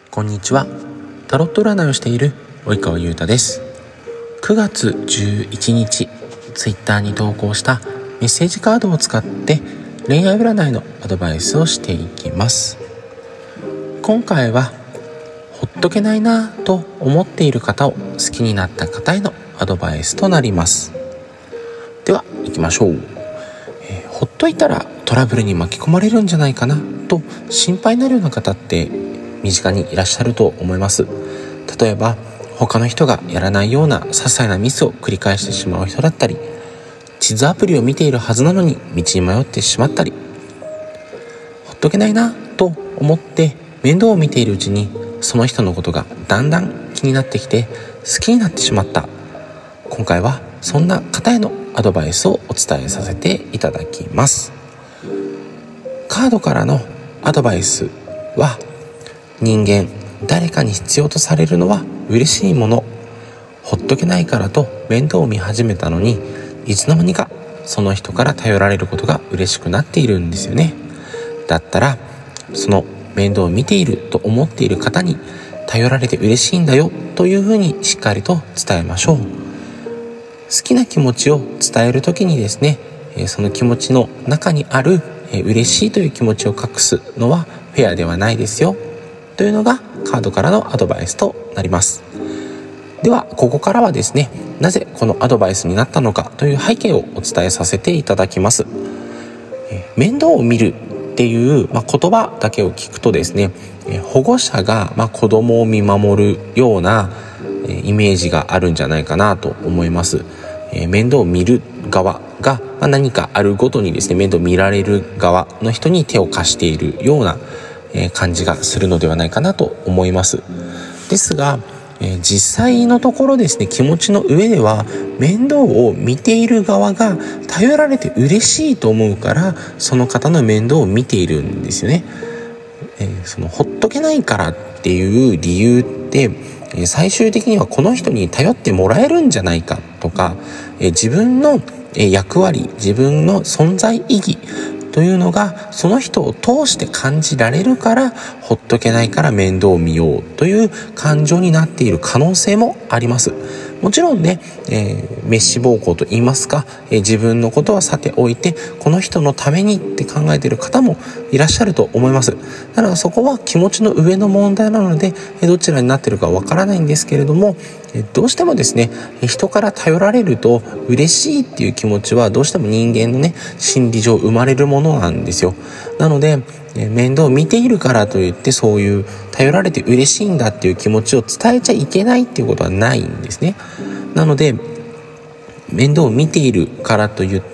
こんにちは。タロット占いをしている及川優太です。9月11日ツイッターに投稿したメッセージカードを使って恋愛占いのアドバイスをしていきます。今回はほっとけないなと思っている方を好きになった方へのアドバイスとなります。では行きましょう。ほっといたらトラブルに巻き込まれるんじゃないかなと心配になるような方って身近にいらっしゃると思います。例えば他の人がやらないような些細なミスを繰り返してしまう人だったり、地図アプリを見ているはずなのに道に迷ってしまったり、ほっとけないなと思って面倒を見ているうちにその人のことがだんだん気になってきて好きになってしまった。今回はそんな方へのアドバイスをお伝えさせていただきます。カードからのアドバイスは、人間誰かに必要とされるのは嬉しいもの。ほっとけないからと面倒を見始めたのに、いつの間にかその人から頼られることが嬉しくなっているんですよね。だったらその面倒を見ていると思っている方に頼られて嬉しいんだよというふうにしっかりと伝えましょう。好きな気持ちを伝えるときにですね、その気持ちの中にある嬉しいという気持ちを隠すのはフェアではないですよというのがカードからのアドバイスとなります。ではここからはですね、なぜこのアドバイスになったのかという背景をお伝えさせていただきます。面倒を見るっていう、言葉だけを聞くとですね、保護者が子供を見守るようなイメージがあるんじゃないかなと思います。面倒を見る側が何かあるごとにですね、面倒を見られる側の人に手を貸しているような感じがするのではないかなと思います。ですが、実際のところですね、気持ちの上では面倒を見ている側が頼られて嬉しいと思うからその方の面倒を見ているんですよね。そのほっとけないからっていう理由って最終的にはこの人に頼ってもらえるんじゃないかとか、自分の役割、自分の存在意義というのがその人を通して感じられるからほっとけないから面倒を見ようという感情になっている可能性もあります。もちろんね、滅私暴行と言いますか、自分のことはさておいてこの人のためにって考えている方もいらっしゃると思います。だからそこは気持ちの上の問題なのでどちらになっているかわからないんですけれども、どうしてもですね、人から頼られると嬉しいっていう気持ちはどうしても人間のね、心理上生まれるものなんですよ。なので面倒を見ているからといってそういう頼られて嬉しいんだっていう気持ちを伝えちゃいけないっていうことはないんですね。なので面倒を見ているからといって、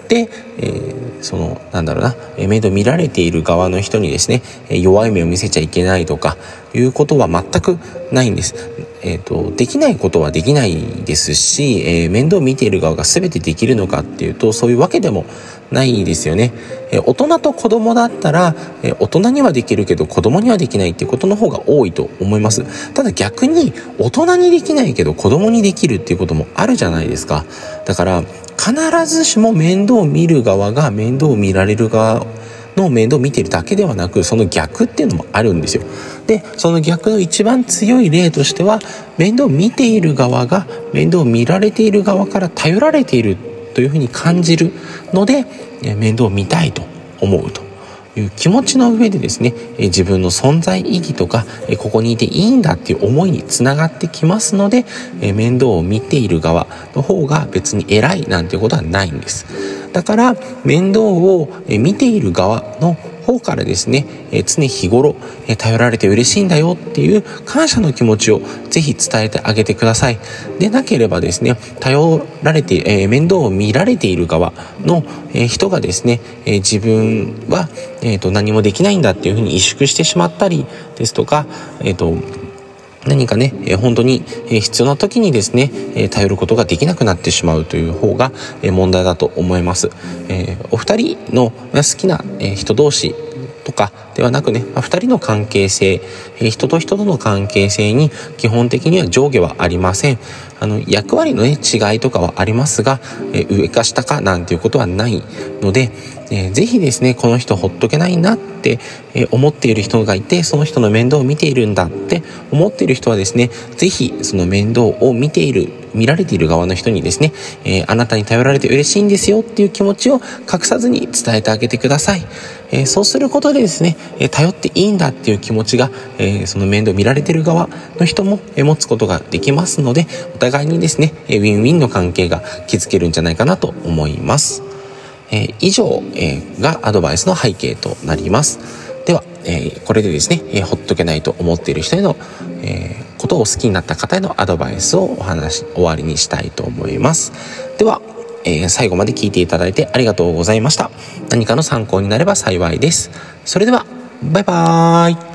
面倒見られている側の人にですね、弱い目を見せちゃいけないとかいうことは全くないんです。できないことはできないですし、面倒を見ている側が全てできるのかっていうとそういうわけでもないですよね。大人と子供だったら大人にはできるけど子供にはできないっていうことの方が多いと思います。ただ逆に大人にできないけど子供にできるっていうこともあるじゃないですか。だから必ずしも面倒を見る側が面倒を見られる側の面倒を見ているだけではなく、その逆っていうのもあるんですよ。でその逆の一番強い例としては、面倒を見ている側が面倒を見られている側から頼られているというふうに感じるので面倒を見たいと思うという気持ちの上でですね、自分の存在意義とかここにいていいんだっていう思いにつながってきますので、面倒を見ている側の方が別に偉いなんていうことはないんです。だから面倒を見ている側の方からですね、常日頃頼られて嬉しいんだよっていう感謝の気持ちをぜひ伝えてあげてください。でなければですね、頼られて、面倒を見られている側の、人がですね、自分は、何もできないんだっていうふうに萎縮してしまったりですとか、何かね、本当に必要な時にですね、頼ることができなくなってしまうという方が問題だと思います。お二人の好きな人同士とかではなくね、二人の関係性、人と人との関係性に基本的には上下はありません。役割のね違いとかはありますが、上か下かなんていうことはないので、ぜひですね、この人ほっとけないなって思っている人がいて、その人の面倒を見ているんだって思っている人はですね、ぜひその面倒を見られている側の人にですね、あなたに頼られて嬉しいんですよっていう気持ちを隠さずに伝えてあげてください。そうすることでですね、頼っていいんだっていう気持ちが、その面倒見られている側の人も持つことができますので、お互いにですね、ウィンウィンの関係が築けるんじゃないかなと思います。以上、がアドバイスの背景となります。では、これでですね、ほっとけないと思っている人への、ことを好きになった方へのアドバイスを終わりにしたいと思います。では、最後まで聞いていただいてありがとうございました。何かの参考になれば幸いです。それでは、バイバーイ。